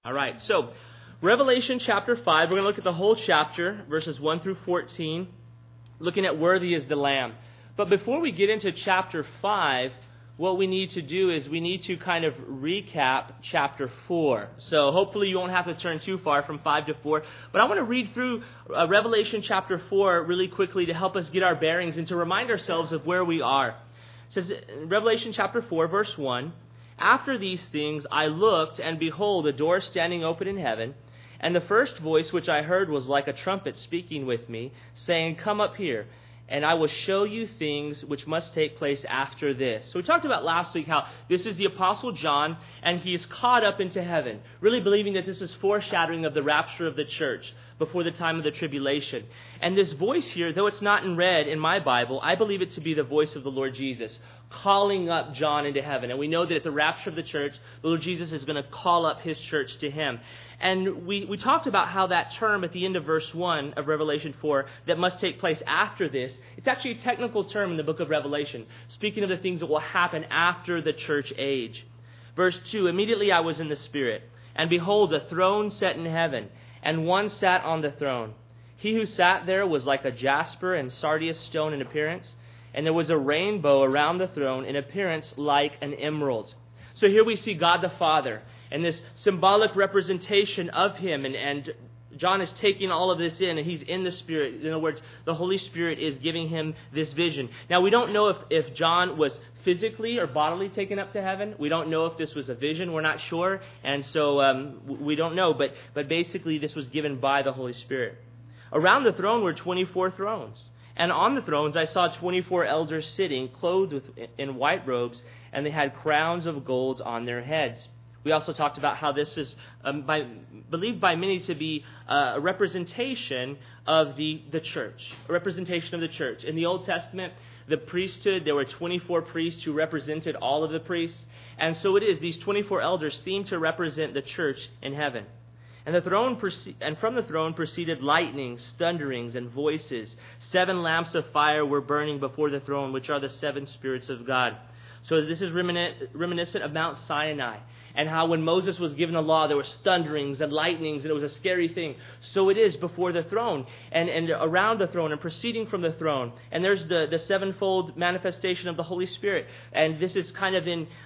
All right, so Revelation chapter 5, we're going to look at the whole chapter, verses 1 through 14, looking at worthy is the Lamb. But before we get into chapter 5, what we need to do is we need to kind of recap chapter 4. So hopefully you won't have to turn too far from 5 to 4. But I want to read through Revelation chapter 4 really quickly to help us get our bearings and to remind ourselves of where we are. It says in Revelation chapter 4, verse 1, "After these things I looked, and behold, a door standing open in heaven. And the first voice which I heard was like a trumpet speaking with me, saying, 'Come up here, and I will show you things which must take place after this.'" So we talked about last week how this is the Apostle John, and he's caught up into heaven, really believing that this is foreshadowing of the rapture of the church before the time of the tribulation. And this voice here, though it's not in red in my Bible, I believe it to be the voice of the Lord Jesus calling up John into heaven. And we know that at the rapture of the church, the Lord Jesus is going to call up his church to him. And we talked about how that term at the end of verse 1 of Revelation 4, that must take place after this, it's actually a technical term in the book of Revelation, speaking of the things that will happen after the church age. Verse 2, "Immediately I was in the Spirit, and behold, a throne set in heaven, and one sat on the throne. He who sat there was like a jasper and sardius stone in appearance, and there was a rainbow around the throne in appearance like an emerald." So here we see God the Father, and this symbolic representation of him, and John is taking all of this in, and he's in the Spirit. In other words, the Holy Spirit is giving him this vision. Now, we don't know if John was physically or bodily taken up to heaven. We don't know if this was a vision. We're not sure, and so we don't know. But basically, this was given by the Holy Spirit. Around the throne were 24 thrones. And on the thrones I saw 24 elders sitting, clothed in white robes, and they had crowns of gold on their heads. We also talked about how this is believed by many to be a representation of the church, a representation of the church. In the Old Testament, the priesthood, there were 24 priests who represented all of the priests. And so it is, these 24 elders seem to represent the church in heaven. And from the throne proceeded lightnings, thunderings, and voices. 7 lamps of fire were burning before the throne, which are the 7 spirits of God. So this is reminiscent of Mount Sinai, and how when Moses was given the law, there was thunderings and lightnings, and it was a scary thing. So it is before the throne, and around the throne, and proceeding from the throne. And there's the sevenfold manifestation of the Holy Spirit. And this is kind of in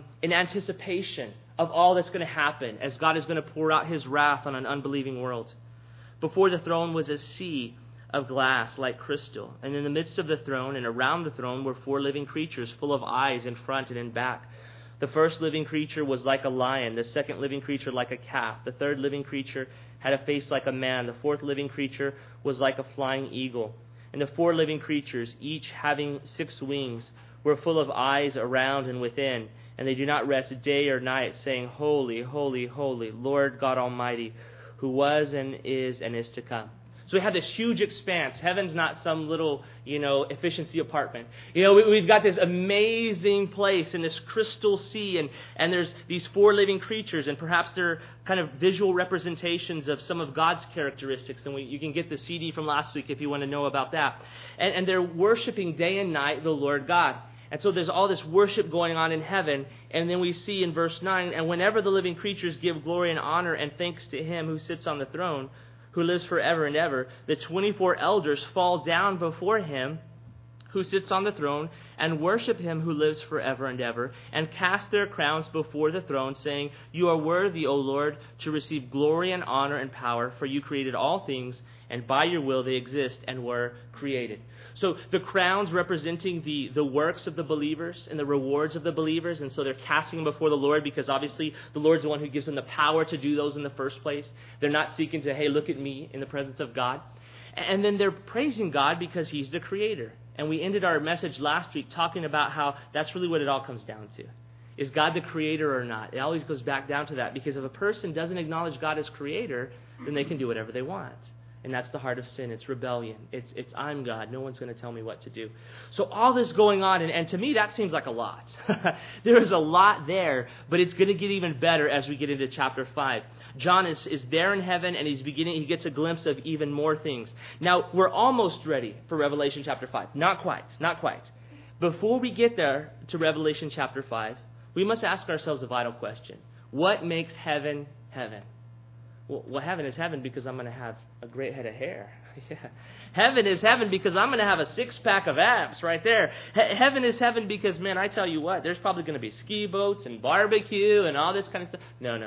anticipation of all that's going to happen as God is going to pour out his wrath on an unbelieving world. Before the throne was a sea of glass like crystal, and in the midst of the throne and around the throne were 4 living creatures full of eyes in front and in back. The first living creature was like a lion, the second living creature like a calf, the third living creature had a face like a man, the fourth living creature was like a flying eagle. And the 4 living creatures, each having 6 wings, were full of eyes around and within, and they do not rest day or night, saying, "Holy, holy, holy, Lord God Almighty, who was and is to come." So we have this huge expanse. Heaven's not some little, efficiency apartment. We've got this amazing place in this crystal sea, and there's these 4 living creatures, and perhaps they're kind of visual representations of some of God's characteristics. And you can get the CD from last week if you want to know about that. And they're worshiping day and night the Lord God. And so there's all this worship going on in heaven. And then we see in verse 9, "And whenever the living creatures give glory and honor and thanks to him who sits on the throne, who lives forever and ever, the 24 elders fall down before him who sits on the throne and worship him who lives forever and ever, and cast their crowns before the throne, saying, 'You are worthy, O Lord, to receive glory and honor and power, for you created all things, and by your will they exist and were created.'" So the crowns representing the works of the believers and the rewards of the believers, and so they're casting them before the Lord, because obviously the Lord's the one who gives them the power to do those in the first place. They're not seeking to, "Hey, look at me," in the presence of God. And then they're praising God because he's the creator. And we ended our message last week talking about how that's really what it all comes down to. Is God the creator or not? It always goes back down to that, because if a person doesn't acknowledge God as creator, then they can do whatever they want. And that's the heart of sin. It's rebellion. It's I'm God. No one's going to tell me what to do. So all this going on, and to me that seems like a lot. There is a lot there, but it's going to get even better as we get into chapter 5. John is there in heaven, and he gets a glimpse of even more things. Now, we're almost ready for Revelation chapter 5. Not quite. Before we get there to Revelation chapter 5, we must ask ourselves a vital question. What makes heaven Heaven. Well, heaven is heaven because I'm going to have a great head of hair. Yeah. Heaven is heaven because I'm going to have a six-pack of abs right there. Heaven is heaven because, man, I tell you what, there's probably going to be ski boats and barbecue and all this kind of stuff. No.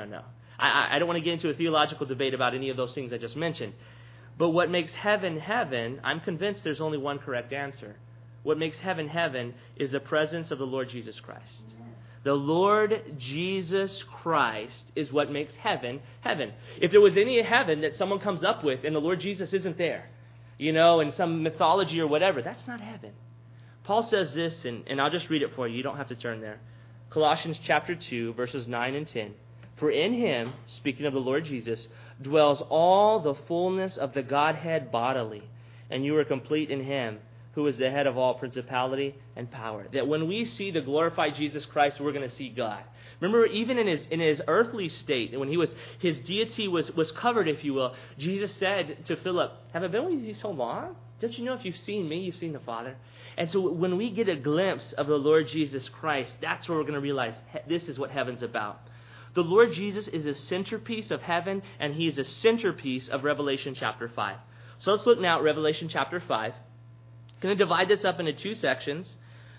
I don't want to get into a theological debate about any of those things I just mentioned. But what makes heaven heaven, I'm convinced there's only one correct answer. What makes heaven heaven is the presence of the Lord Jesus Christ. The Lord Jesus Christ is what makes heaven heaven. If there was any heaven that someone comes up with and the Lord Jesus isn't there, in some mythology or whatever, that's not heaven. Paul says this, and I'll just read it for you. You don't have to turn there. Colossians chapter 2, verses 9 and 10. For in him, speaking of the Lord Jesus, dwells all the fullness of the Godhead bodily, and you are complete in him, who is the head of all principality and power. That when we see the glorified Jesus Christ, we're going to see God. Remember, even in his earthly state, when his deity was covered, if you will, Jesus said to Philip, have I been with you so long? Don't you know if you've seen me, you've seen the Father? And so when we get a glimpse of the Lord Jesus Christ, that's where we're going to realize this is what heaven's about. The Lord Jesus is a centerpiece of heaven, and he is a centerpiece of Revelation chapter 5. So let's look now at Revelation chapter 5. I'm going to divide this up into two sections.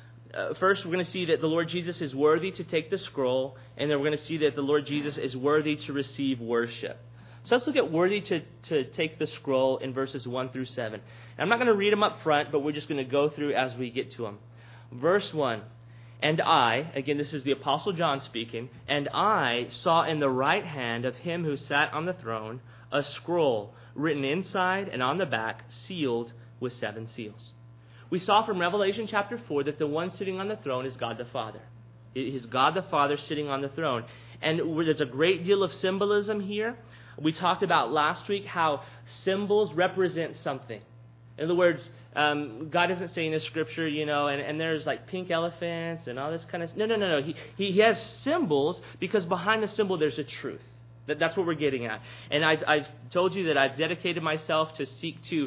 First, we're going to see that the Lord Jesus is worthy to take the scroll, and then we're going to see that the Lord Jesus is worthy to receive worship. So let's look at worthy to take the scroll in verses 1 through 7. And I'm not going to read them up front, but we're just going to go through as we get to them. Verse 1, and I, again this is the Apostle John speaking, and I saw in the right hand of him who sat on the throne a scroll written inside and on the back, sealed with 7 seals. We saw from Revelation chapter 4 that the one sitting on the throne is God the Father. It is God the Father sitting on the throne. And there's a great deal of symbolism here. We talked about last week how symbols represent something. In other words, God isn't saying in Scripture, and there's like pink elephants and all this kind of... No. He has symbols because behind the symbol there's a truth. That's what we're getting at. And I've told you that I've dedicated myself to seek to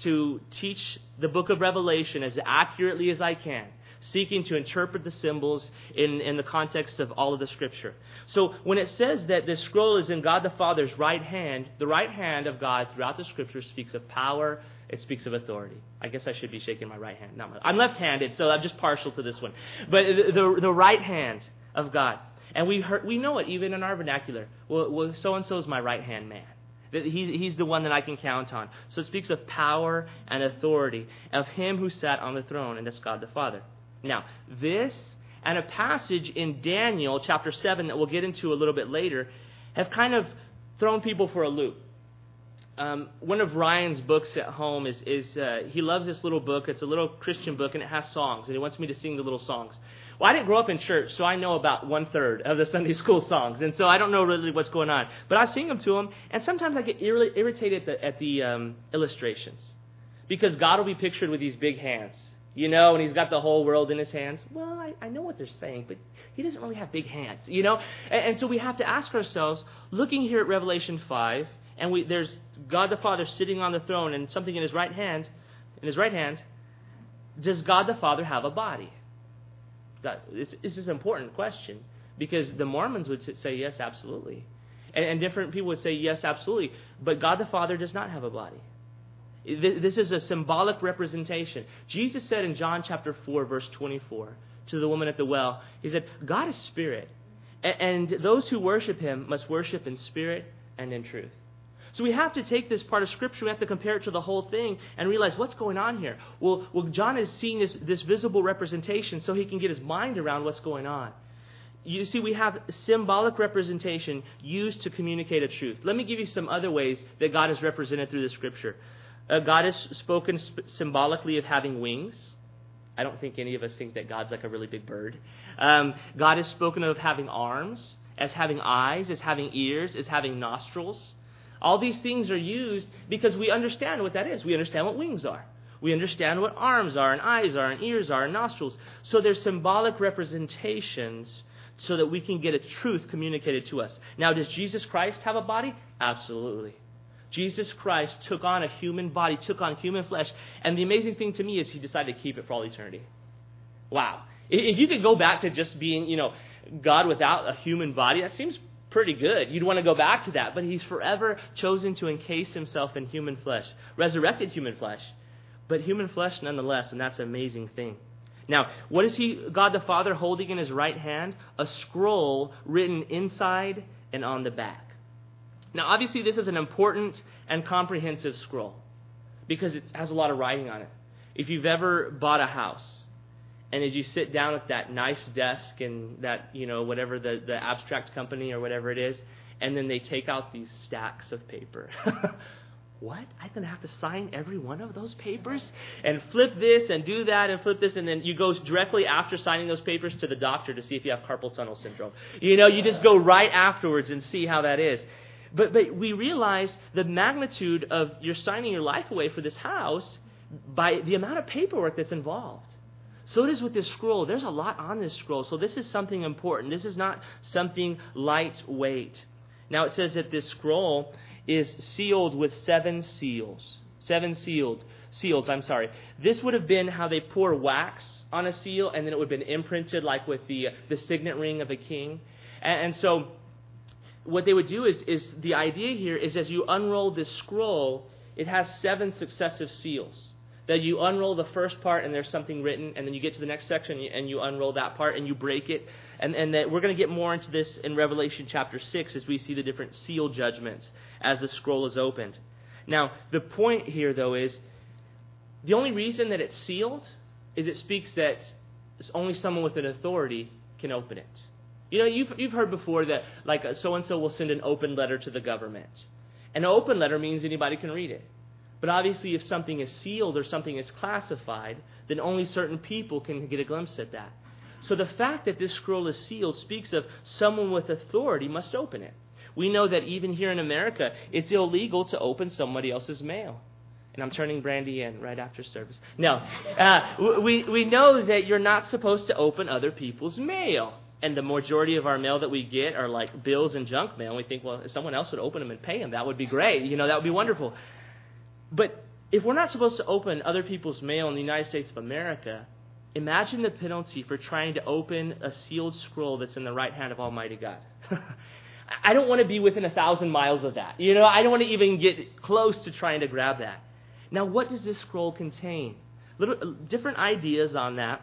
teach the book of Revelation as accurately as I can, seeking to interpret the symbols in the context of all of the Scripture. So when it says that this scroll is in God the Father's right hand, the right hand of God throughout the Scripture speaks of power, it speaks of authority. I guess I should be shaking my right hand. I'm left-handed, so I'm just partial to this one. But the right hand of God. And we know it even in our vernacular. Well, so-and-so is my right-hand man. He's the one that I can count on. So it speaks of power and authority of him who sat on the throne, and that's God the Father. Now, this and a passage in Daniel chapter 7 that we'll get into a little bit later have kind of thrown people for a loop. One of Ryan's books at home is he loves this little book. It's a little Christian book, and it has songs, and he wants me to sing the little songs. Well, I didn't grow up in church, so I know about 1/3 of the Sunday school songs, and so I don't know really what's going on. But I sing them to him, and sometimes I get irritated at the illustrations, because God will be pictured with these big hands, and he's got the whole world in his hands. Well, I know what they're saying, but he doesn't really have big hands, And so we have to ask ourselves, looking here at Revelation 5, and there's God the Father sitting on the throne and something in his right hand, does God the Father have a body? This is an important question, because the Mormons would say yes, absolutely. And different people would say yes, absolutely. But God the Father does not have a body. This is a symbolic representation. Jesus said in John chapter 4, verse 24, to the woman at the well, he said, God is spirit, and those who worship him must worship in spirit and in truth. So we have to take this part of Scripture, we have to compare it to the whole thing and realize what's going on here. Well, John is seeing this visible representation so he can get his mind around what's going on. You see, we have symbolic representation used to communicate a truth. Let me give you some other ways that God is represented through the Scripture. God has spoken symbolically of having wings. I don't think any of us think that God's like a really big bird. God has spoken of having arms, as having eyes, as having ears, as having nostrils. All these things are used because we understand what that is. We understand what wings are. We understand what arms are and eyes are and ears are and nostrils. So there's symbolic representations so that we can get a truth communicated to us. Now, does Jesus Christ have a body? Absolutely. Jesus Christ took on a human body, took on human flesh. And the amazing thing to me is he decided to keep it for all eternity. Wow. If you could go back to just being, God without a human body, that seems pretty good. You'd want to go back to that. But he's forever chosen to encase himself in human flesh, resurrected human flesh, but human flesh nonetheless, and that's an amazing thing. Now, what is God the Father holding in his right hand? A scroll written inside and on the back. Now, obviously, this is an important and comprehensive scroll because it has a lot of writing on it. If you've ever bought a house, and as you sit down at that nice desk and that, whatever the abstract company or whatever it is, and then they take out these stacks of paper. What? I'm going to have to sign every one of those papers? And flip this and do that and flip this, and then you go directly after signing those papers to the doctor to see if you have carpal tunnel syndrome. You just go right afterwards and see how that is. But we realize the magnitude of you're signing your life away for this house by the amount of paperwork that's involved. So it is with this scroll. There's a lot on this scroll. So this is something important. This is not something lightweight. Now it says that this scroll is sealed with 7 seals. 7 seals. This would have been how they pour wax on a seal, and then it would have been imprinted like with the signet ring of a king. And so what they would do is the idea here is as you unroll this scroll, it has 7 successive seals. That you unroll the first part and there's something written, and then you get to the next section and you unroll that part and you break it. And that we're going to get more into this in Revelation chapter 6 as we see the different seal judgments as the scroll is opened. Now, the point here, though, is the only reason that it's sealed is it speaks that it's only someone with an authority can open it. You've heard before that like so-and-so will send an open letter to the government. An open letter means anybody can read it. But obviously, if something is sealed or something is classified, then only certain people can get a glimpse at that. So the fact that this scroll is sealed speaks of someone with authority must open it. We know that even here in America, it's illegal to open somebody else's mail. And I'm turning Brandy in right after service. No, we know that you're not supposed to open other people's mail. And the majority of our mail that we get are like bills and junk mail. And we think, well, if someone else would open them and pay them, that would be great. That would be wonderful. But if we're not supposed to open other people's mail in the United States of America, imagine the penalty for trying to open a sealed scroll that's in the right hand of Almighty God. I don't want to be within 1,000 miles of that. I don't want to even get close to trying to grab that. Now, what does this scroll contain? Different ideas on that.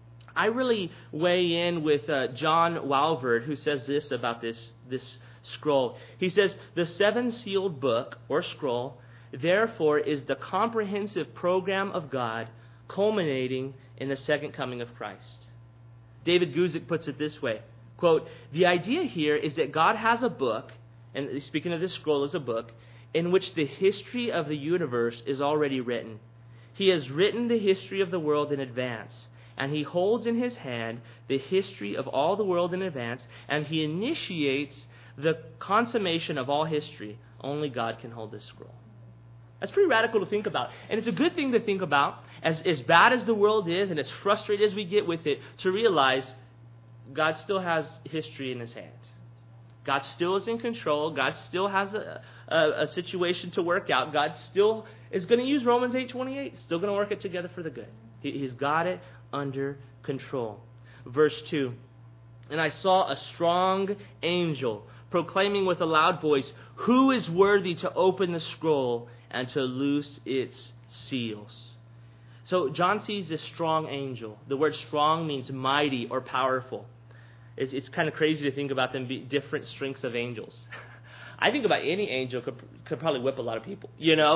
I really weigh in with John Walvoord, who says this about this scroll. He says, the 7-sealed book or scroll therefore is the comprehensive program of God culminating in the second coming of Christ. David Guzik puts it this way, quote, the idea here is that God has a book, and speaking of this scroll as a book, in which the history of the universe is already written. He has written the history of the world in advance, and he holds in his hand the history of all the world in advance, and he initiates the consummation of all history. Only God can hold this scroll. That's pretty radical to think about. And it's a good thing to think about, as bad as the world is and as frustrated as we get with it, to realize God still has history in his hand. God still is in control. God still has a situation to work out. God still is going to use Romans 8:28. Still going to work it together for the good. He's got it under control. Verse 2, and I saw a strong angel proclaiming with a loud voice, who is worthy to open the scroll and to loose its seals? So John sees this strong angel. The word strong means mighty or powerful. It's kind of crazy to think about them being different strengths of angels. I think about any angel could probably whip a lot of people,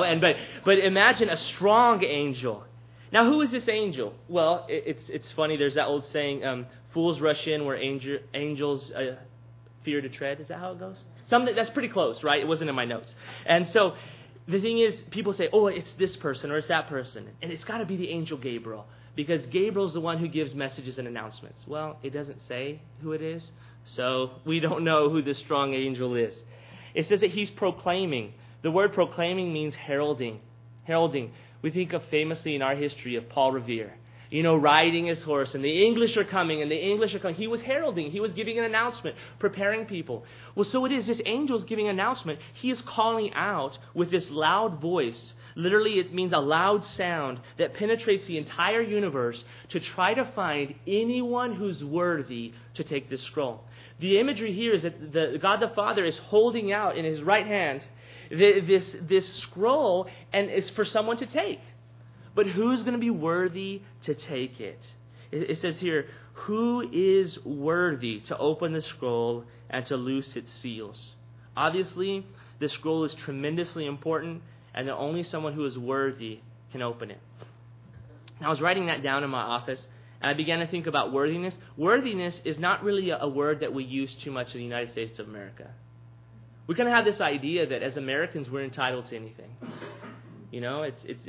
but imagine a strong angel. Now, who is this angel? Well, it's funny. There's that old saying, fools rush in where angels fear to tread. Is that how it goes? Something that's pretty close, right? It wasn't in my notes. And so the thing is, people say, oh, it's this person or it's that person. And it's got to be the angel Gabriel, because Gabriel's the one who gives messages and announcements. Well, it doesn't say who it is, so we don't know who this strong angel is. It says that he's proclaiming. The word proclaiming means heralding. Heralding. We think of famously in our history of Paul Revere, riding his horse, and the English are coming, and the English are coming. He was heralding. He was giving an announcement, preparing people. Well, so it is. This angel is giving an announcement. He is calling out with this loud voice. Literally, it means a loud sound that penetrates the entire universe to try to find anyone who's worthy to take this scroll. The imagery here is that God the Father is holding out in his right hand this scroll, and it's for someone to take. But who's going to be worthy to take it? It says here, who is worthy to open the scroll and to loose its seals? Obviously, this scroll is tremendously important, and that only someone who is worthy can open it. I was writing that down in my office, and I began to think about worthiness. Worthiness is not really a word that we use too much in the United States of America. We kind of have this idea that as Americans we're entitled to anything. You know,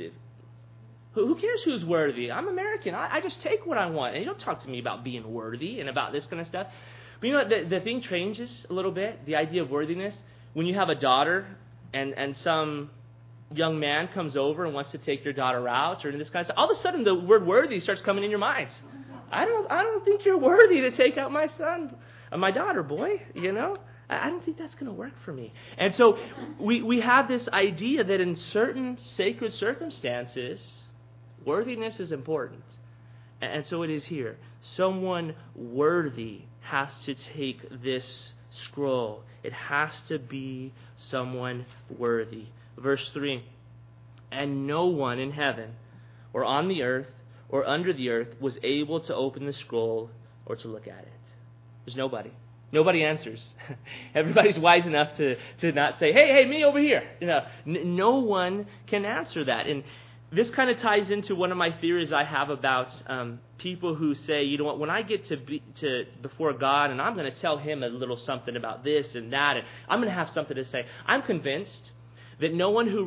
who cares who's worthy? I'm American. I just take what I want. And you don't talk to me about being worthy and about this kind of stuff. But you know what? The thing changes a little bit, the idea of worthiness, when you have a daughter and some young man comes over and wants to take your daughter out or this kind of stuff. All of a sudden the word worthy starts coming in your minds. I don't think you're worthy to take out my son, my daughter, boy, you know. I don't think that's going to work for me. And so we have this idea that in certain sacred circumstances, worthiness is important. And so it is here. Someone worthy has to take this scroll. It has to be someone worthy. Verse 3, and no one in heaven or on the earth or under the earth was able to open the scroll or to look at it. There's nobody. Nobody answers. Everybody's wise enough to not say, hey, me over here. You know, no one can answer that. And this kind of ties into one of my theories I have about people who say, you know what, when I get to before God and I'm going to tell him a little something about this and that, and I'm going to have something to say. I'm convinced that anyone who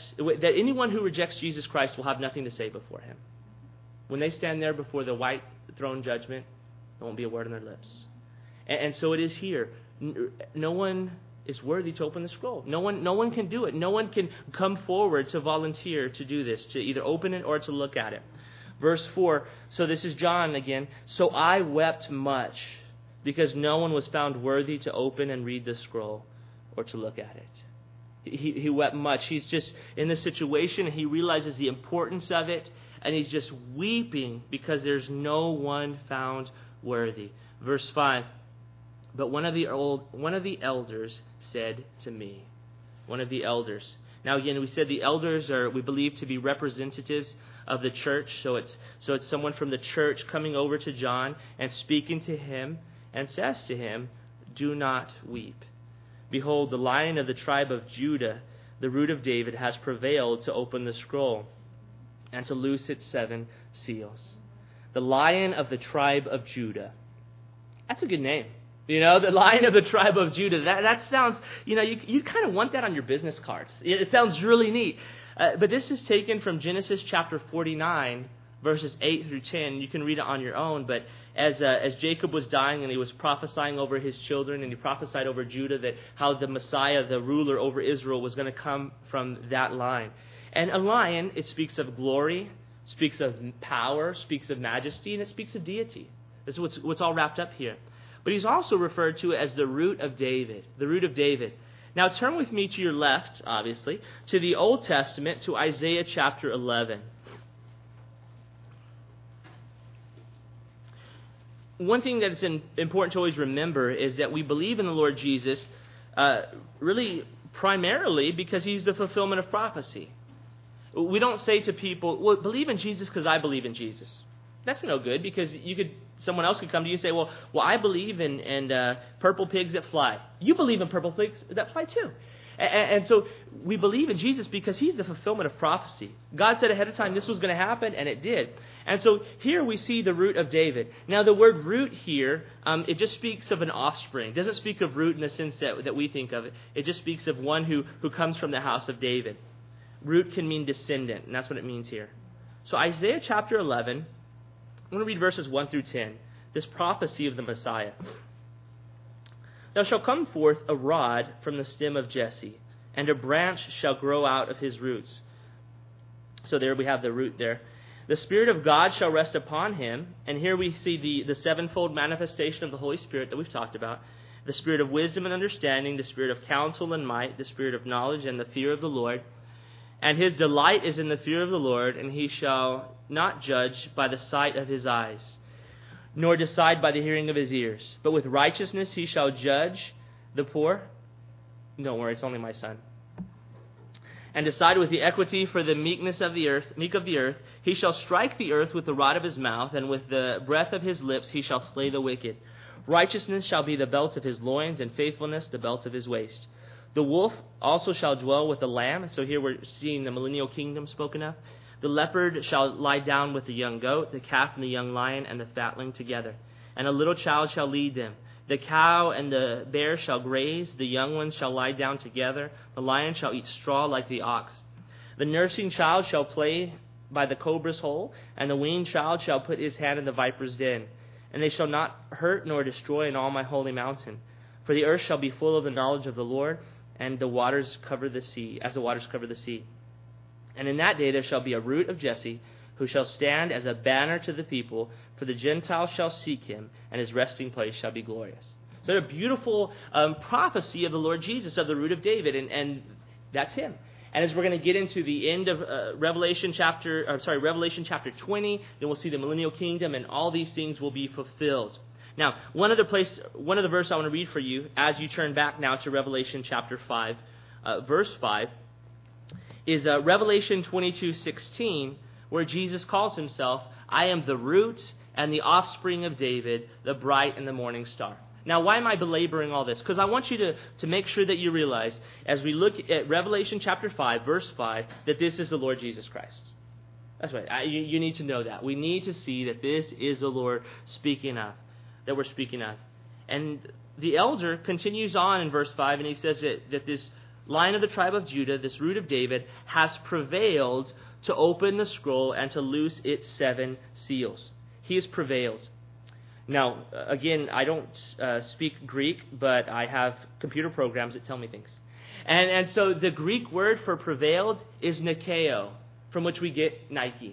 rejects Jesus Christ will have nothing to say before him. When they stand there before the white throne judgment, there won't be a word on their lips. And so it is here. No one is worthy to open the scroll. No one can do it. No one can come forward to volunteer to do this, to either open it or to look at it. Verse 4, so this is John again. So I wept much because no one was found worthy to open and read the scroll or to look at it. He wept much. He's just in this situation, and he realizes the importance of it, and he's just weeping because there's no one found worthy. Verse 5, but one of the elders said to me. One of the elders. Now again, we said the elders are, we believe, to be representatives of the church. So it's someone from the church coming over to John and speaking to him and says to him, do not weep. Behold, the Lion of the tribe of Judah, the Root of David, has prevailed to open the scroll and to loose its 7 seals. The Lion of the tribe of Judah. That's a good name. You know, the Lion of the tribe of Judah. That sounds, you know, you kind of want that on your business cards. It sounds really neat. But this is taken from Genesis chapter 49, verses 8 through 10. You can read it on your own. But as Jacob was dying and he was prophesying over his children, and he prophesied over Judah that how the Messiah, the ruler over Israel, was going to come from that line. And a lion, it speaks of glory, speaks of power, speaks of majesty, and it speaks of deity. This is what's all wrapped up here. But he's also referred to as the Root of David, the Root of David. Now turn with me to your left, obviously, to the Old Testament, to Isaiah chapter 11. One thing that's important to always remember is that we believe in the Lord Jesus really primarily because he's the fulfillment of prophecy. We don't say to people, well, believe in Jesus because I believe in Jesus. That's no good, because someone else could come to you and say, well, I believe in purple pigs that fly. You believe in purple pigs that fly too. And so we believe in Jesus because he's the fulfillment of prophecy. God said ahead of time this was going to happen, and it did. And so here we see the Root of David. Now the word root here, it just speaks of an offspring. It doesn't speak of root in the sense that we think of it. It just speaks of one who comes from the house of David. Root can mean descendant, and that's what it means here. So Isaiah chapter 11, I'm going to read verses 1 through 10. This prophecy of the Messiah. There shall come forth a rod from the stem of Jesse, and a branch shall grow out of his roots. So there we have the root there. The Spirit of God shall rest upon him. And here we see the sevenfold manifestation of the Holy Spirit that we've talked about. The Spirit of wisdom and understanding, the Spirit of counsel and might, the Spirit of knowledge and the fear of the Lord. And his delight is in the fear of the Lord, and he shall not judge by the sight of his eyes, nor decide by the hearing of his ears. But with righteousness he shall judge the poor. Don't worry, it's only my son. And decide with the equity for the meek of the earth. He shall strike the earth with the rod of his mouth, and with the breath of his lips he shall slay the wicked. Righteousness shall be the belt of his loins, and faithfulness the belt of his waist. The wolf also shall dwell with the lamb. So here we're seeing the millennial kingdom spoken of. The leopard shall lie down with the young goat, the calf and the young lion, and the fatling together. And a little child shall lead them. The cow and the bear shall graze, the young ones shall lie down together, the lion shall eat straw like the ox. The nursing child shall play by the cobra's hole, and the weaned child shall put his hand in the viper's den. And they shall not hurt nor destroy in all my holy mountain. For the earth shall be full of the knowledge of the Lord, and the waters cover the sea, as the waters cover the sea. And in that day there shall be a root of Jesse, who shall stand as a banner to the people, for the Gentiles shall seek him, and his resting place shall be glorious. So a beautiful prophecy of the Lord Jesus, of the root of David, and that's him. And as we're going to get into the end of Revelation chapter 20, then we'll see the millennial kingdom, and all these things will be fulfilled. Now, one of the verse I want to read for you, as you turn back now to Revelation chapter 5, verse 5, is Revelation 22:16, where Jesus calls himself, I am the root and the offspring of David, the bright and the morning star. Now, why am I belaboring all this? Because I want you to make sure that you realize, as we look at Revelation chapter 5, verse 5, that this is the Lord Jesus Christ. That's right. You need to know that. We need to see that this is the Lord that we're speaking of. And the elder continues on in verse 5, and he says that this Lion of the tribe of Judah, this root of David, has prevailed to open the scroll and to loose its 7 seals. He has prevailed. Now, again, I don't speak Greek, but I have computer programs that tell me things. And so the Greek word for prevailed is Nikeo, from which we get Nike.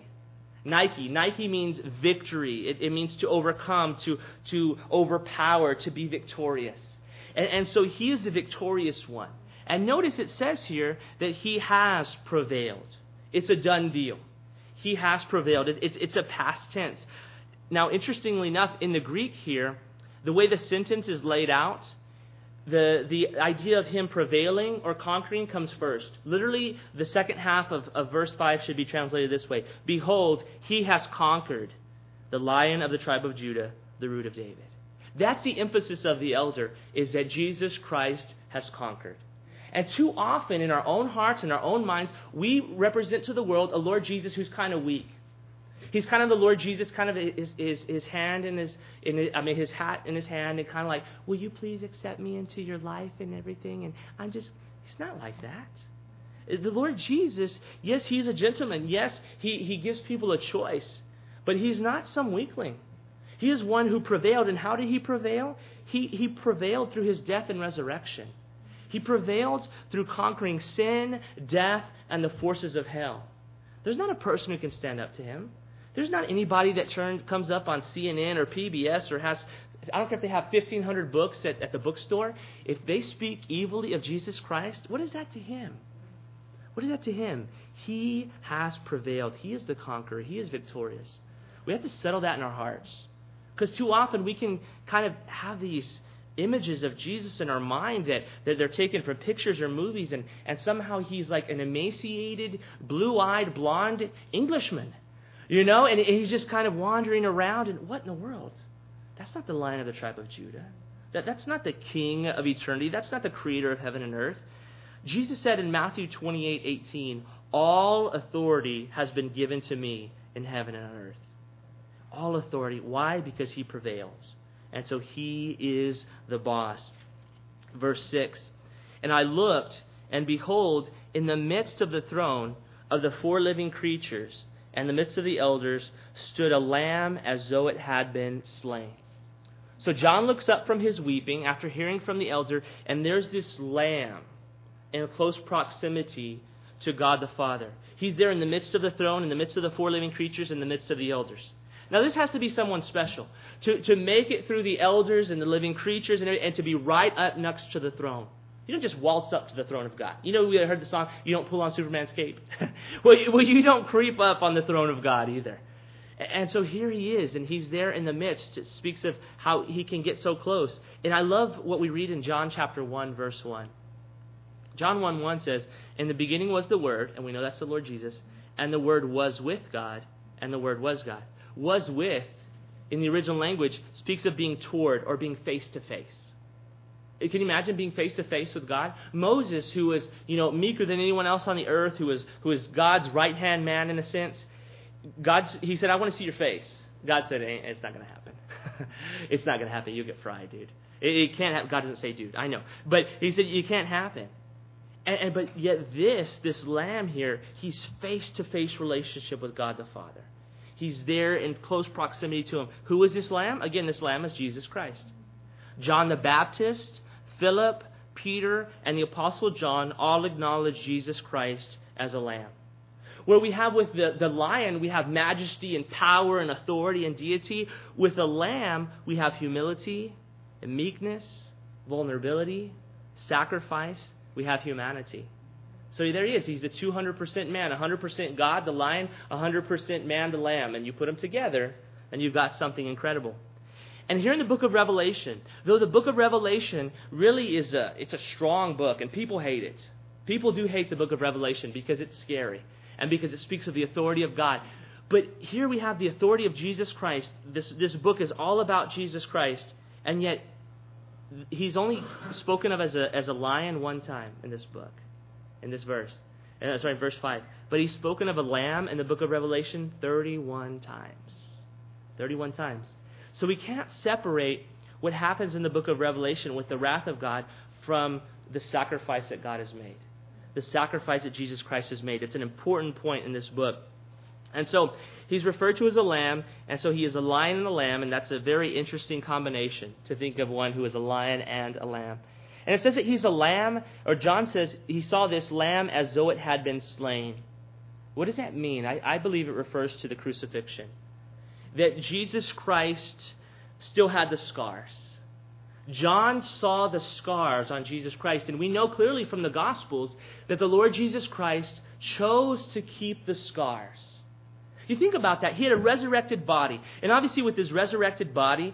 Nike means victory. It means to overcome, to overpower, to be victorious. And so he is the victorious one. And notice it says here that he has prevailed. It's a done deal. He has prevailed. It's a past tense. Now, interestingly enough, in the Greek here, the way the sentence is laid out, the idea of him prevailing or conquering comes first. Literally, the second half of verse 5 should be translated this way. Behold, he has conquered the Lion of the tribe of Judah, the root of David. That's the emphasis of the elder, is that Jesus Christ has conquered. And too often in our own hearts and our own minds, we represent to the world a Lord Jesus who's kind of weak. He's kind of the Lord Jesus, kind of his hand his hat in his hand, and kind of like, will you please accept me into your life and everything? And he's not like that. The Lord Jesus, yes, he's a gentleman. Yes, he gives people a choice, but he's not some weakling. He is one who prevailed. And how did he prevail? He prevailed through his death and resurrection. He prevailed through conquering sin, death, and the forces of hell. There's not a person who can stand up to him. There's not anybody that comes up on CNN or PBS or has, I don't care if they have 1,500 books at the bookstore. If they speak evilly of Jesus Christ, what is that to him? What is that to him? He has prevailed. He is the conqueror. He is victorious. We have to settle that in our hearts. Because too often we can kind of have these images of Jesus in our mind that they're taken from pictures or movies, and somehow he's like an emaciated, blue-eyed, blonde Englishman. You know, and he's just kind of wandering around, and what in the world? That's not the Lion of the tribe of Judah. That's not the King of eternity. That's not the creator of heaven and earth. Jesus said in Matthew 28:18, all authority has been given to me in heaven and on earth. All authority. Why? Because he prevails. And so he is the boss. Verse 6, and I looked, and behold, in the midst of the throne of the 4 living creatures, and in the midst of the elders, stood a lamb as though it had been slain. So John looks up from his weeping after hearing from the elder, and there's this lamb in close proximity to God the Father. He's there in the midst of the throne, in the midst of the 4 living creatures, in the midst of the elders. Now, this has to be someone special to make it through the elders and the living creatures and to be right up next to the throne. You don't just waltz up to the throne of God. You know, we heard the song, you don't pull on Superman's cape. Well, you don't creep up on the throne of God either. And so here he is, and he's there in the midst. It speaks of how he can get so close. And I love what we read in John chapter 1, verse 1. John 1:1 says, "In the beginning was the Word," and we know that's the Lord Jesus, "and the Word was with God, and the Word was God." Was with, in the original language, speaks of being toward or being face to face. Can you imagine being face to face with God? Moses, who was, meeker than anyone else on the earth, who was God's right-hand man in a sense, he said, "I want to see your face." God said, "It's not going to happen." It's not going to happen. You'll get fried, dude. It can't happen. God doesn't say dude. I know. But he said, "You can't happen." But yet this lamb here, he's face-to-face relationship with God the Father. He's there in close proximity to him. Who is this lamb? Again, this lamb is Jesus Christ. John the Baptist, Philip, Peter, and the Apostle John all acknowledge Jesus Christ as a lamb. Where we have with the lion, we have majesty and power and authority and deity. With the lamb, we have humility and meekness, vulnerability, sacrifice. We have humanity. So there he is. He's the 200% man, 100% God, the lion, 100% man, the lamb. And you put them together, and you've got something incredible. And here in the book of Revelation, though the book of Revelation really it's a strong book, and people hate it. People do hate the book of Revelation because it's scary and because it speaks of the authority of God. But here we have the authority of Jesus Christ. This book is all about Jesus Christ, and yet he's only spoken of as a lion one time in this book, in this verse. Verse 5. But he's spoken of a lamb in the book of Revelation 31 times. 31 times. So we can't separate what happens in the book of Revelation with the wrath of God from the sacrifice that God has made. The sacrifice that Jesus Christ has made. It's an important point in this book. And so he's referred to as a lamb, and so he is a lion and a lamb, and that's a very interesting combination to think of one who is a lion and a lamb. And it says that he's a lamb, or John says he saw this lamb as though it had been slain. What does that mean? I believe it refers to the crucifixion. That Jesus Christ still had the scars. John saw the scars on Jesus Christ, and we know clearly from the Gospels that the Lord Jesus Christ chose to keep the scars. You think about that. He had a resurrected body, and obviously with his resurrected body,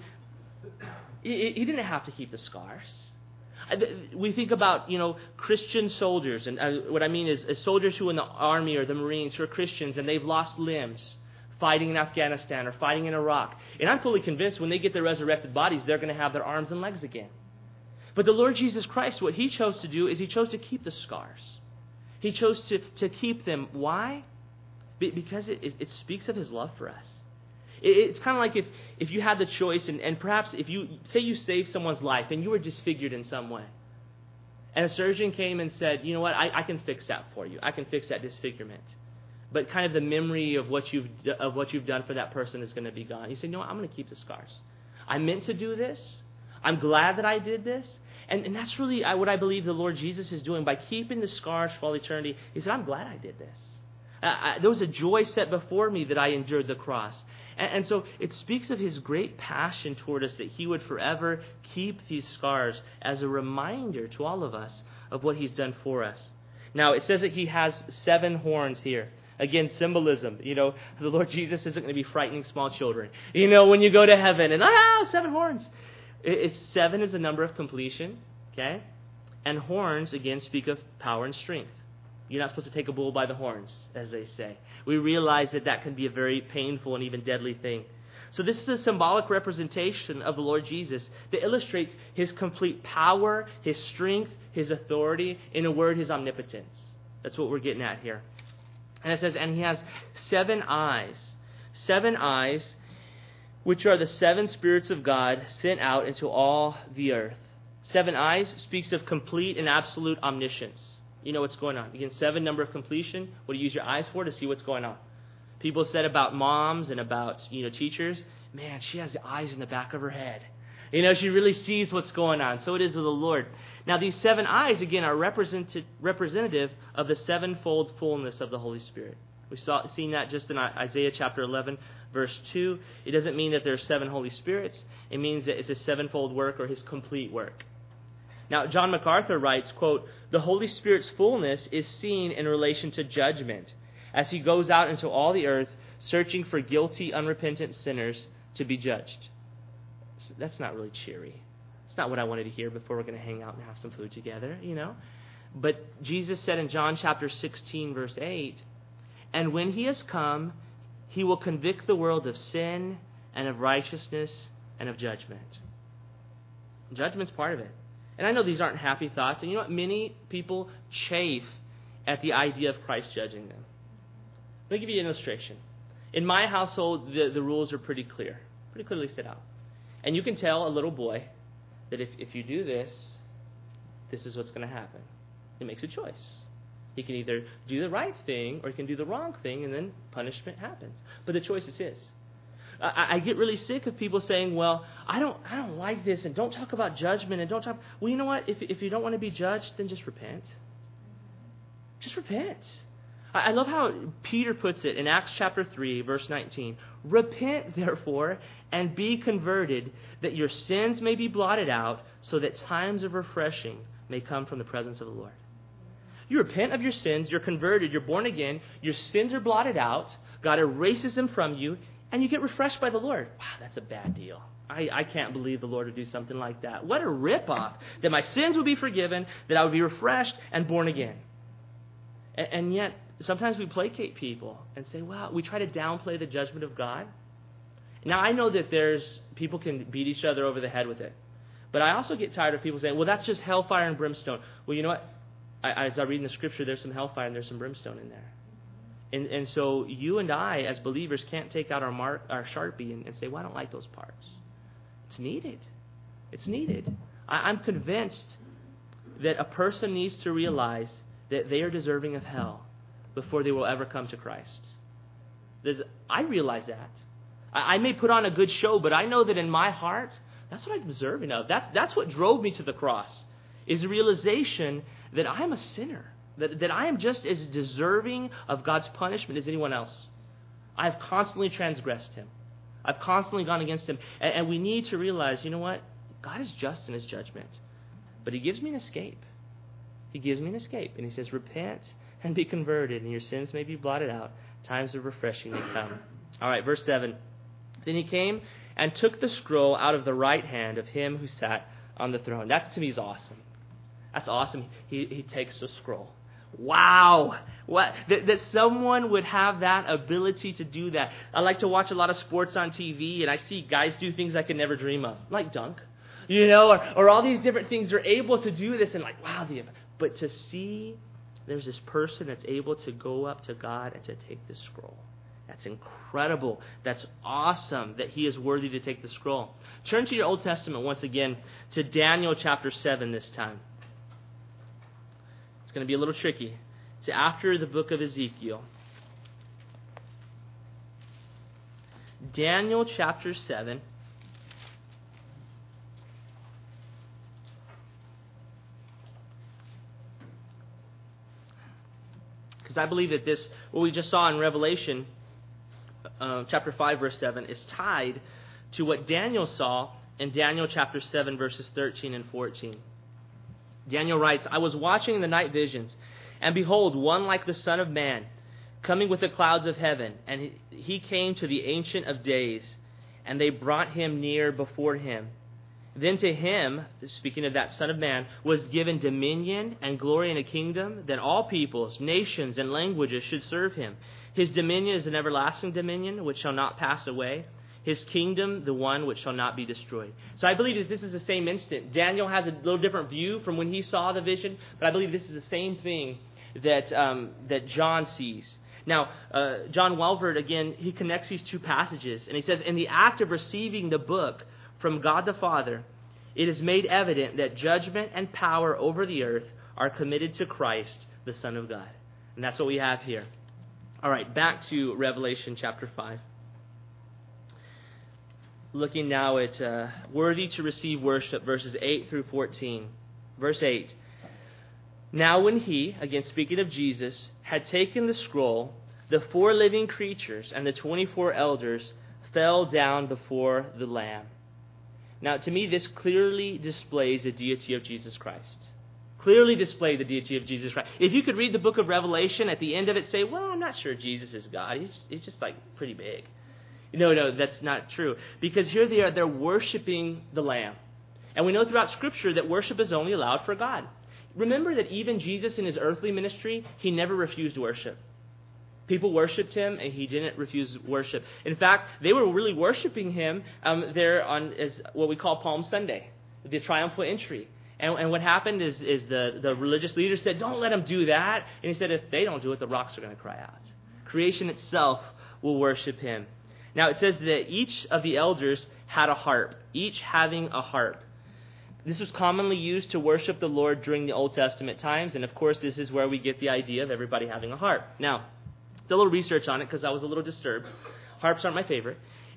he didn't have to keep the scars. We think about, Christian soldiers, and what I mean is soldiers who are in the army or the Marines who are Christians, and they've lost limbs fighting in Afghanistan or fighting in Iraq. And I'm fully convinced when they get their resurrected bodies, they're going to have their arms and legs again. But the Lord Jesus Christ, what he chose to do is he chose to keep the scars. He chose to keep them. Why? Because it speaks of his love for us. It's kind of like if you had the choice, and perhaps if you saved someone's life and you were disfigured in some way, and a surgeon came and said, "You know what, I can fix that for you. I can fix that disfigurement." But kind of the memory of what you've done for that person is going to be gone. You say, "No, I'm going to keep the scars. I meant to do this. I'm glad that I did this." And that's really what I believe the Lord Jesus is doing by keeping the scars for all eternity. He said, "I'm glad I did this. There was a joy set before me that I endured the cross." And so it speaks of his great passion toward us, that he would forever keep these scars as a reminder to all of us of what he's done for us. Now, it says that he has 7 horns here. Again, symbolism. The Lord Jesus isn't going to be frightening small children. When you go to heaven and, 7 horns. 7 is a number of completion, okay? And horns, again, speak of power and strength. You're not supposed to take a bull by the horns, as they say. We realize that can be a very painful and even deadly thing. So this is a symbolic representation of the Lord Jesus that illustrates his complete power, his strength, his authority, in a word, his omnipotence. That's what we're getting at here. And it says, and he has 7 eyes. 7 eyes, which are the 7 spirits of God sent out into all the earth. 7 eyes speaks of complete and absolute omniscience. You know what's going on. Again, 7, number of completion. What do you use your eyes for? To see what's going on. People said about moms and about, teachers, man, she has the eyes in the back of her head. She really sees what's going on. So it is with the Lord. Now, these 7 eyes, again, are representative of the 7-fold fullness of the Holy Spirit. We've seen that just in Isaiah chapter 11, verse 2. It doesn't mean that there are 7 Holy Spirits. It means that it's a 7-fold work, or his complete work. Now, John MacArthur writes, quote, "The Holy Spirit's fullness is seen in relation to judgment. As he goes out into all the earth, searching for guilty, unrepentant sinners to be judged. So that's not really cheery. It's not what I wanted to hear before we're going to hang out and have some food together, But Jesus said in John chapter 16, verse 8, "And when he has come, he will convict the world of sin and of righteousness and of judgment." Judgment's part of it. And I know these aren't happy thoughts. And you know what? Many people chafe at the idea of Christ judging them. Let me give you an illustration. In my household, the rules are pretty clearly set out. And you can tell a little boy that if you do this, this is what's going to happen. He makes a choice. He can either do the right thing or he can do the wrong thing, and then punishment happens. But the choice is his. I get really sick of people saying, "Well, I don't like this, and don't talk about judgment, and don't talk." Well, you know what? If you don't want to be judged, then just repent. Just repent. I love how Peter puts it in Acts chapter 3, verse 19. "Repent, therefore, and be converted, that your sins may be blotted out, so that times of refreshing may come from the presence of the Lord." You repent of your sins, you're converted, you're born again, your sins are blotted out, God erases them from you, and you get refreshed by the Lord. Wow, that's a bad deal. I can't believe the Lord would do something like that. What a ripoff, that my sins would be forgiven, that I would be refreshed and born again. And yet, sometimes we placate people and say, "Wow," we try to downplay the judgment of God. Now, I know that people can beat each other over the head with it. But I also get tired of people saying, "Well, that's just hellfire and brimstone." Well, you know what? As I read in the Scripture, there's some hellfire and there's some brimstone in there. And so you and I, as believers, can't take out our Sharpie and say, "Well, I don't like those parts." It's needed. It's needed. I'm convinced that a person needs to realize that they are deserving of hell before they will ever come to Christ. I realize that. I may put on a good show, but I know that in my heart, that's what I'm deserving of. That's what drove me to the cross, is the realization that I'm a sinner, that I am just as deserving of God's punishment as anyone else. I have constantly transgressed Him. I've constantly gone against Him. And we need to realize, you know what? God is just in His judgment. But He gives me an escape. He gives me an escape. And He says, "Repent and be converted, and your sins may be blotted out. Times of refreshing may come." All right, verse 7. "Then He came and took the scroll out of the right hand of Him who sat on the throne." That to me is awesome. That's awesome. He takes the scroll. Wow. What? That someone would have that ability to do that. I like to watch a lot of sports on TV, and I see guys do things I could never dream of, like dunk. Or all these different things. They're able to do this, and wow. But to see there's this person that's able to go up to God and to take the scroll. That's incredible. That's awesome that He is worthy to take the scroll. Turn to your Old Testament once again to Daniel chapter 7 this time. It's going to be a little tricky. It's after the book of Ezekiel. Daniel chapter 7. Because I believe that what we just saw in Revelation chapter 5, verse 7, is tied to what Daniel saw in Daniel chapter 7, verses 13 and 14. Daniel writes, "I was watching the night visions, and behold, one like the Son of Man, coming with the clouds of heaven. And he came to the Ancient of Days, and they brought him near before him. Then to him," speaking of that Son of Man, "was given dominion and glory and a kingdom, that all peoples, nations, and languages should serve him. His dominion is an everlasting dominion, which shall not pass away. His kingdom, the one which shall not be destroyed." So I believe that this is the same instant. Daniel has a little different view from when he saw the vision, but I believe this is the same thing that John sees. Now, John Walvoord, again, he connects these two passages, and he says, "In the act of receiving the book from God the Father, it is made evident that judgment and power over the earth are committed to Christ, the Son of God." And that's what we have here. All right, back to Revelation chapter 5. Looking now at worthy to receive worship, verses 8 through 14. Verse 8. "Now when He," again speaking of Jesus, "had taken the scroll, the 4 living creatures and the 24 elders fell down before the Lamb." Now, to me, this clearly displays the deity of Jesus Christ. clearly display the deity of Jesus Christ. If you could read the book of Revelation, at the end of it say, well, I'm not sure Jesus is God. He's just like pretty big. No, that's not true. Because here they're worshiping the Lamb. And we know throughout Scripture that worship is only allowed for God. Remember that even Jesus in his earthly ministry, he never refused worship. People worshipped him, and he didn't refuse worship. In fact, they were really worshiping him there on as what we call Palm Sunday, the triumphal entry. And what happened is the religious leaders said, don't let them do that. And he said, if they don't do it, the rocks are going to cry out. Creation itself will worship him. Now, it says that each of the elders had a harp, each having a harp. This was commonly used to worship the Lord during the Old Testament times. And, of course, this is where we get the idea of everybody having a harp. Now, did a little research on it because I was a little disturbed. Harps aren't my favorite.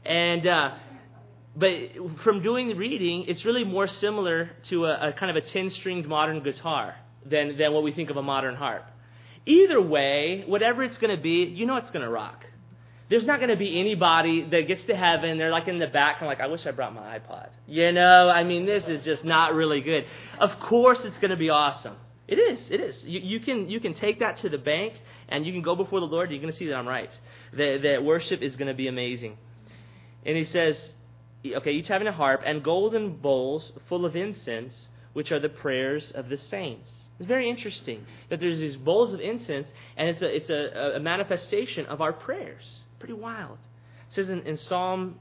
But from doing the reading, it's really more similar to a kind of a 10-stringed modern guitar than what we think of a modern harp. Either way, whatever it's going to be, it's going to rock. There's not going to be anybody that gets to heaven, they're like in the back and like, I wish I brought my iPod. This is just not really good. Of course it's going to be awesome. It is. You can take that to the bank and you can go before the Lord and you're going to see that I'm right. That worship is going to be amazing. And he says, okay, each having a harp and golden bowls full of incense, which are the prayers of the saints. It's very interesting that there's these bowls of incense and it's a manifestation of our prayers. Pretty wild. It says in Psalm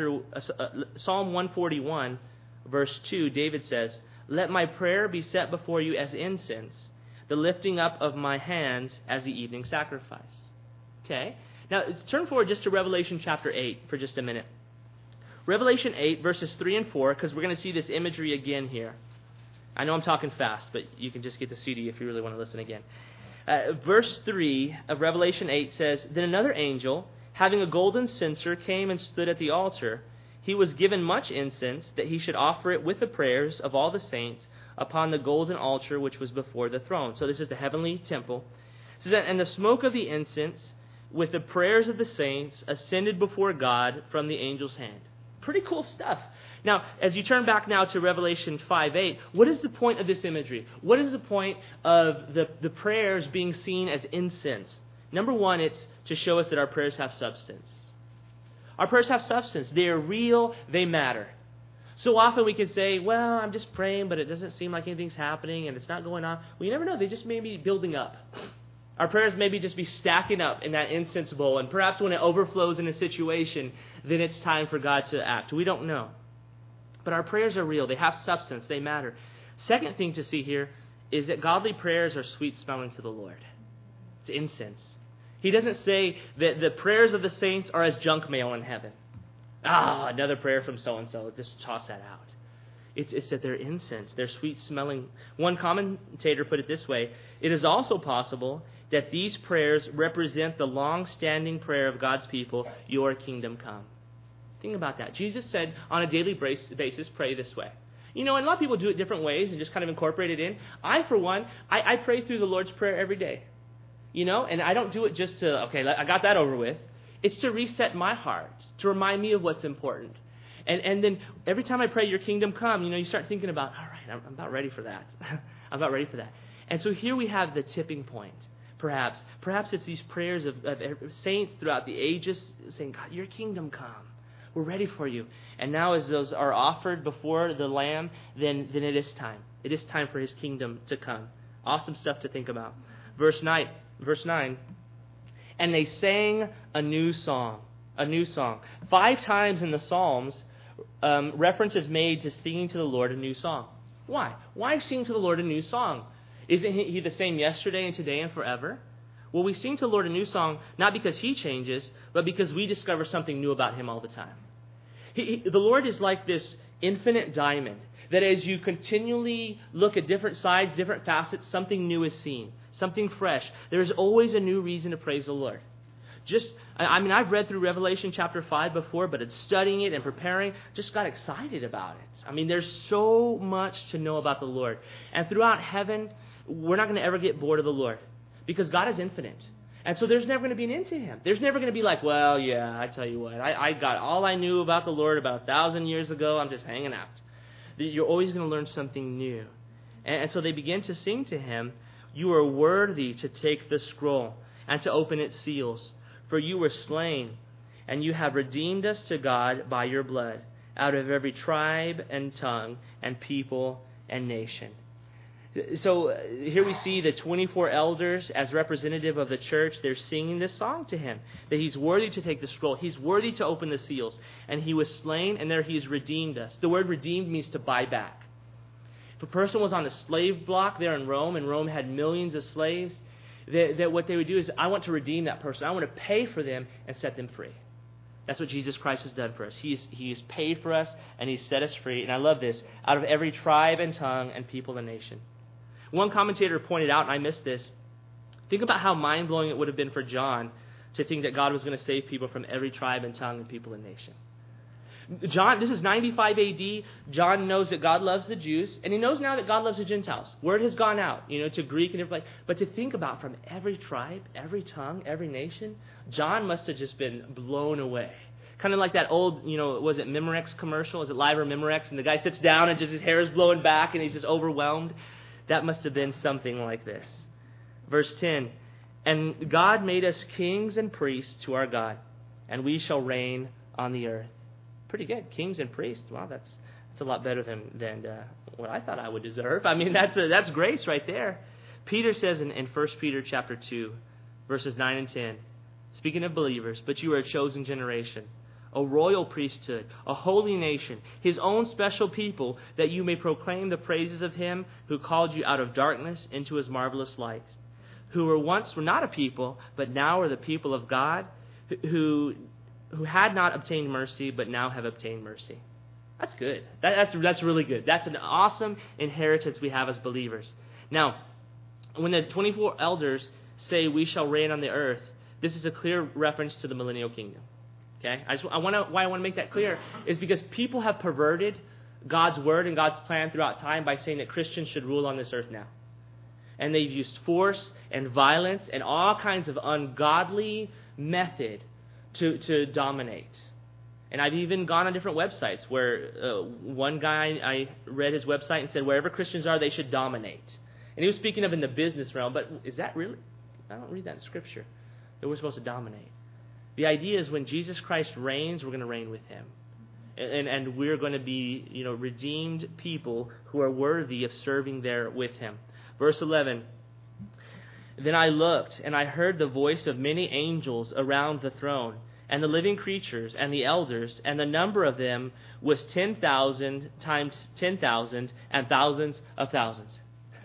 141, verse 2, David says, let my prayer be set before you as incense, the lifting up of my hands as the evening sacrifice. Okay? Now, turn forward just to Revelation chapter 8 for just a minute. Revelation 8, verses 3 and 4, because we're going to see this imagery again here. I know I'm talking fast, but you can just get the CD if you really want to listen again. Verse 3 of Revelation 8 says, then another angel, having a golden censer, came and stood at the altar. He was given much incense, that he should offer it with the prayers of all the saints upon the golden altar which was before the throne. So this is the heavenly temple. It says, and the smoke of the incense with the prayers of the saints ascended before God from the angel's hand. Pretty cool stuff. Now, as you turn back now to Revelation 5:8, what is the point of this imagery? What is the point of the prayers being seen as incense? Number one, it's to show us that our prayers have substance. Our prayers have substance. They are real. They matter. So often we can say, well, I'm just praying, but it doesn't seem like anything's happening and it's not going on. Well, you never know. They just may be building up. Our prayers maybe just be stacking up in that incense bowl, and perhaps when it overflows in a situation, then it's time for God to act. We don't know. But our prayers are real. They have substance. They matter. Second thing to see here is that godly prayers are sweet-smelling to the Lord. It's incense. He doesn't say that the prayers of the saints are as junk mail in heaven. Another prayer from so-and-so. Just toss that out. It's that they're incense. They're sweet-smelling. One commentator put it this way: it is also possible that these prayers represent the long-standing prayer of God's people, your kingdom come. Think about that. Jesus said on a daily basis, pray this way. And a lot of people do it different ways and just kind of incorporate it in. I, for one, I pray through the Lord's Prayer every day. And I don't do it just to, okay, I got that over with. It's to reset my heart, to remind me of what's important. And then every time I pray, your kingdom come, you start thinking about, all right, I'm about ready for that. I'm about ready for that. And so here we have the tipping point. Perhaps it's these prayers of saints throughout the ages saying, God, your kingdom come. We're ready for you. And now as those are offered before the Lamb, then it is time. It is time for his kingdom to come. Awesome stuff to think about. Verse 9. And they sang a new song. 5 times in the Psalms, reference is made to singing to the Lord a new song. Why? Why sing to the Lord a new song? Isn't he the same yesterday and today and forever? Well, we sing to the Lord a new song, not because he changes, but because we discover something new about him all the time. The Lord is like this infinite diamond, that as you continually look at different sides, different facets, something new is seen, something fresh. There is always a new reason to praise the Lord. I've read through Revelation chapter 5 before, but it's studying it and preparing, just got excited about it. There's so much to know about the Lord. And throughout heaven, we're not going to ever get bored of the Lord, because God is infinite. And so there's never going to be an end to him. There's never going to be like, well, yeah, I tell you what, I got all I knew about the Lord about 1,000 years ago. I'm just hanging out. You're always going to learn something new. And so they begin to sing to him, "You are worthy to take the scroll and to open its seals. For you were slain, and you have redeemed us to God by your blood, out of every tribe and tongue and people and nation." So here we see the 24 elders as representative of the church. They're singing this song to him, that he's worthy to take the scroll. He's worthy to open the seals. And he was slain, and there he's redeemed us. The word redeemed means to buy back. If a person was on the slave block there in Rome, and Rome had millions of slaves, that what they would do is, I want to redeem that person. I want to pay for them and set them free. That's what Jesus Christ has done for us. He's paid for us, and he's set us free. And I love this, out of every tribe and tongue and people and nation. One commentator pointed out, and I missed this, think about how mind-blowing it would have been for John to think that God was going to save people from every tribe and tongue and people and nation. John, this is 95 AD. John knows that God loves the Jews, and he knows now that God loves the Gentiles. Word has gone out, to Greek and everybody. But to think about from every tribe, every tongue, every nation, John must have just been blown away. Kind of like that old, was it Memorex commercial? Was it Live or Memorex? And the guy sits down and just his hair is blowing back and he's just overwhelmed. That must have been something like this. Verse 10, "And God made us kings and priests to our God, and we shall reign on the earth." Pretty good. Kings and priests. Wow, that's a lot better than what I thought I would deserve. I mean, that's grace right there. Peter says in 1 Peter chapter 2, verses 9 and 10, speaking of believers, "But you are a chosen generation, a royal priesthood, a holy nation, his own special people, that you may proclaim the praises of him who called you out of darkness into his marvelous light, who were not a people, but now are the people of God, who had not obtained mercy, but now have obtained mercy." That's good. That's really good. That's an awesome inheritance we have as believers. Now, when the 24 elders say we shall reign on the earth, this is a clear reference to the millennial kingdom. Okay, why I want to make that clear is because people have perverted God's word and God's plan throughout time by saying that Christians should rule on this earth now. And they've used force and violence and all kinds of ungodly method to dominate. And I've even gone on different websites where one guy, I read his website and said, wherever Christians are, they should dominate. And he was speaking of in the business realm, but is that really? I don't read that in Scripture, that we're supposed to dominate. The idea is when Jesus Christ reigns, we're going to reign with him. And we're going to be, redeemed people who are worthy of serving there with him. Verse 11, "Then I looked, and I heard the voice of many angels around the throne, and the living creatures, and the elders, and the number of them was 10,000 times 10,000, and thousands of thousands."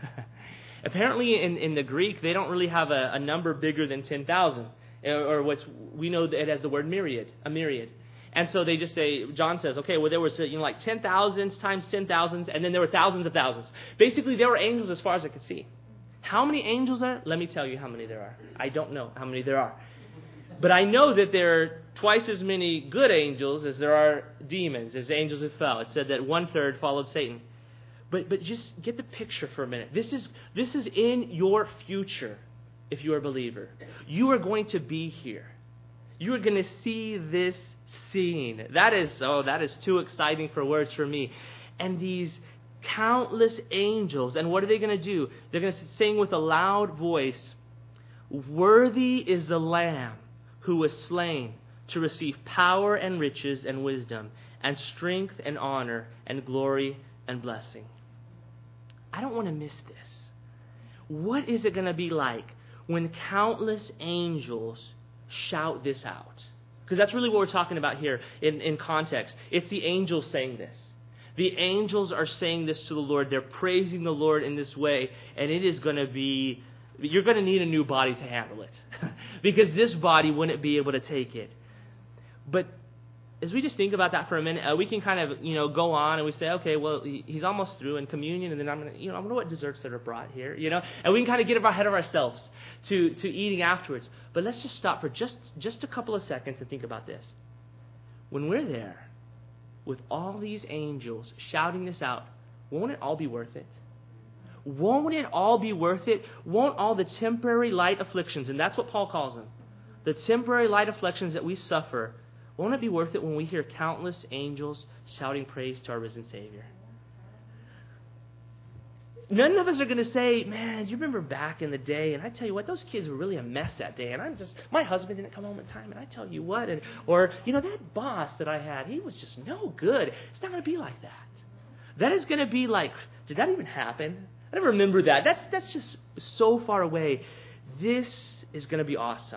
Apparently in the Greek, they don't really have a number bigger than 10,000. Or we know that it has the word myriad, a myriad. And so they just say, John says, okay, well, there was, 10,000s times 10,000s, and then there were thousands of thousands. Basically, there were angels as far as I could see. How many angels are? Let me tell you how many there are. I don't know how many there are. But I know that there are twice as many good angels as there are demons, as angels who fell. It said that 1/3 followed Satan. But just get the picture for a minute. This is in your future. If you are a believer, you are going to be here. You are going to see this scene. That is too exciting for words for me. And these countless angels, and what are they going to do? They're going to sing with a loud voice, "Worthy is the Lamb who was slain to receive power and riches and wisdom and strength and honor and glory and blessing." I don't want to miss this. What is it going to be like when countless angels shout this out? Because that's really what we're talking about here in context. It's the angels saying this. The angels are saying this to the Lord. They're praising the Lord in this way. And it is going to be, you're going to need a new body to handle it. Because this body wouldn't be able to take it. But as we just think about that for a minute, we can kind of, go on and we say, okay, well, he's almost through in communion, and then I'm going to, I wonder what desserts that are brought here, and we can kind of get ahead of ourselves to eating afterwards. But let's just stop for just a couple of seconds and think about this. When we're there with all these angels shouting this out, won't it all be worth it? Won't it all be worth it? Won't all the temporary light afflictions, and that's what Paul calls them, the temporary light afflictions that we suffer, won't it be worth it when we hear countless angels shouting praise to our risen Savior? None of us are going to say, man, you remember back in the day, and I tell you what, those kids were really a mess that day, and my husband didn't come home in time, and I tell you what, or that boss that I had, he was just no good. It's not going to be like that. That is going to be like, did that even happen? I don't remember that. That's just so far away. This is going to be awesome.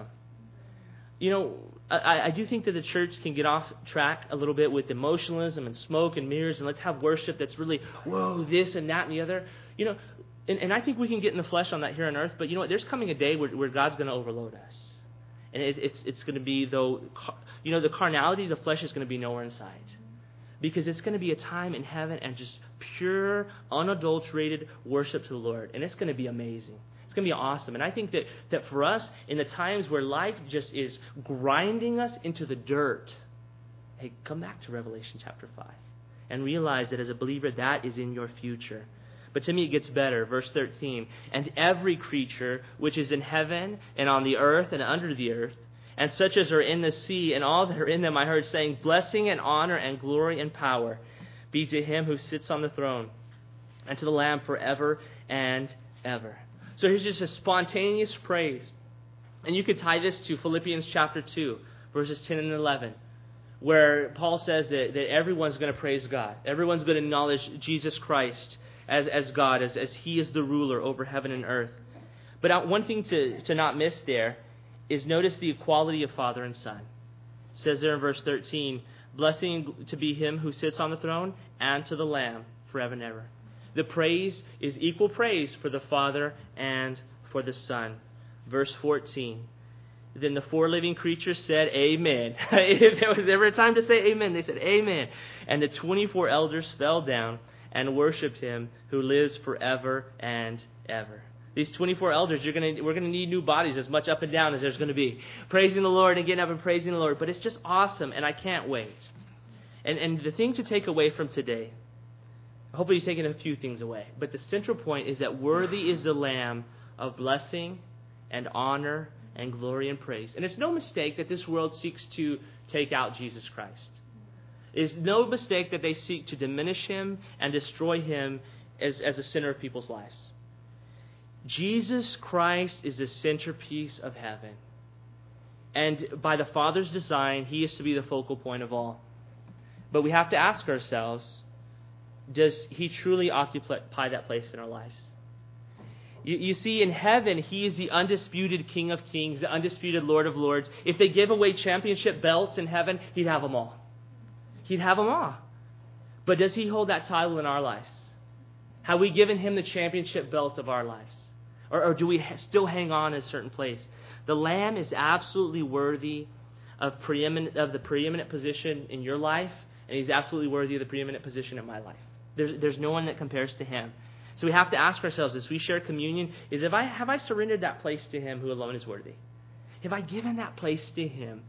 I do think that the church can get off track a little bit with emotionalism and smoke and mirrors, and let's have worship that's really, whoa, this and that and the other. And I think we can get in the flesh on that here on earth, but you know what? There's coming a day where God's going to overload us. And it's going to be, though, the carnality of the flesh is going to be nowhere in sight. Because it's going to be a time in heaven and just pure, unadulterated worship to the Lord. And it's going to be amazing. It's going to be awesome. And I think that for us, in the times where life just is grinding us into the dirt, hey, come back to Revelation chapter 5 and realize that as a believer, that is in your future. But to me, it gets better. Verse 13, and every creature which is in heaven and on the earth and under the earth, and such as are in the sea and all that are in them, I heard saying, blessing and honor and glory and power be to him who sits on the throne and to the Lamb forever and ever. So here's just a spontaneous praise. And you could tie this to Philippians chapter 2, verses 10 and 11, where Paul says that everyone's going to praise God. Everyone's going to acknowledge Jesus Christ as God, as he is the ruler over heaven and earth. But one thing to not miss there is notice the equality of Father and Son. It says there in verse 13, blessing to be him who sits on the throne and to the Lamb forever and ever. The praise is equal praise for the Father and for the Son. Verse 14, then the four living creatures said, amen. If there was ever a time to say amen, they said amen. And the 24 elders fell down and worshipped him who lives forever and ever. These 24 elders, we're going to need new bodies as much up and down as there's going to be. Praising the Lord and getting up and praising the Lord. But it's just awesome, and I can't wait. And the thing to take away from today, hopefully you're taking a few things away, but the central point is that worthy is the Lamb of blessing and honor and glory and praise. And it's no mistake that this world seeks to take out Jesus Christ. It's no mistake that they seek to diminish him and destroy him as a center of people's lives. Jesus Christ is the centerpiece of heaven. And by the Father's design, he is to be the focal point of all. But we have to ask ourselves, does he truly occupy that place in our lives? You see, in heaven, he is the undisputed King of Kings, the undisputed Lord of Lords. If they give away championship belts in heaven, he'd have them all. He'd have them all. But does he hold that title in our lives? Have we given him the championship belt of our lives? Or do we still hang on in a certain place? The Lamb is absolutely worthy of the preeminent position in your life, and he's absolutely worthy of the preeminent position in my life. There's no one that compares to him. So we have to ask ourselves as we share communion, have I surrendered that place to him who alone is worthy? Have I given that place to him?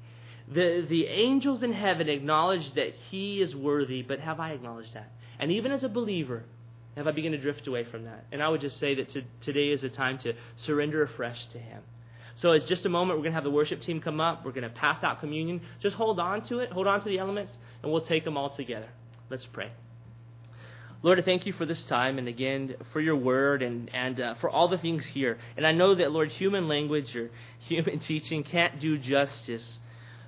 The angels in heaven acknowledge that he is worthy, but have I acknowledged that? And even as a believer, have I begun to drift away from that? And I would just say that today is a time to surrender afresh to him. So it's just a moment. We're going to have the worship team come up. We're going to pass out communion. Just hold on to it. Hold on to the elements, and we'll take them all together. Let's pray. Lord, I thank you for this time, and again, for your word and for all the things here. And I know that, Lord, human language or human teaching can't do justice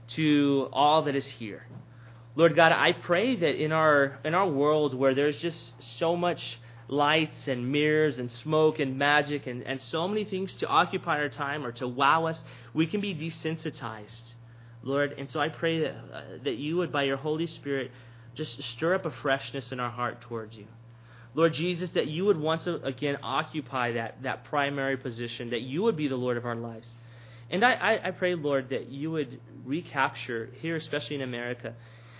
to all that is here. Lord God, I pray that in our world where there's just so much lights and mirrors and smoke and magic and so many things to occupy our time or to wow us, we can be desensitized, Lord. And so I pray that you would, by your Holy Spirit, just stir up a freshness in our heart towards you. Lord Jesus, that you would once again occupy that primary position, that you would be the Lord of our lives. And I pray, Lord, that you would recapture here, especially in America,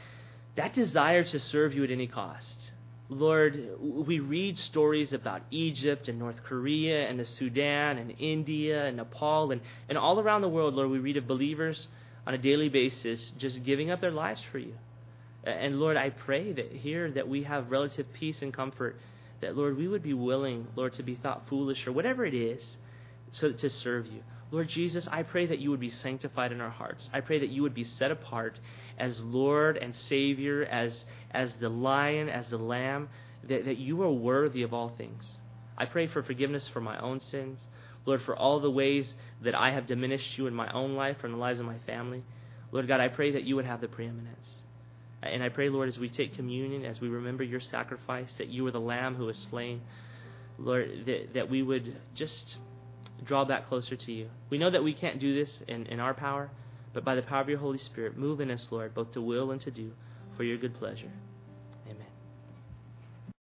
that desire to serve you at any cost. Lord, we read stories about Egypt and North Korea and the Sudan and India and Nepal and all around the world, Lord, we read of believers on a daily basis just giving up their lives for you. And Lord, I pray that here that we have relative peace and comfort, that, Lord, we would be willing, Lord, to be thought foolish or whatever it is so to serve you. Lord Jesus, I pray that you would be sanctified in our hearts. I pray that you would be set apart as Lord and Savior, as the Lion, as the Lamb, that you are worthy of all things. I pray for forgiveness for my own sins. Lord, for all the ways that I have diminished you in my own life or in the lives of my family. Lord God, I pray that you would have the preeminence. And I pray, Lord, as we take communion, as we remember your sacrifice, that you were the Lamb who was slain, Lord, that we would just draw back closer to you. We know that we can't do this in our power, but by the power of your Holy Spirit, move in us, Lord, both to will and to do for your good pleasure. Amen.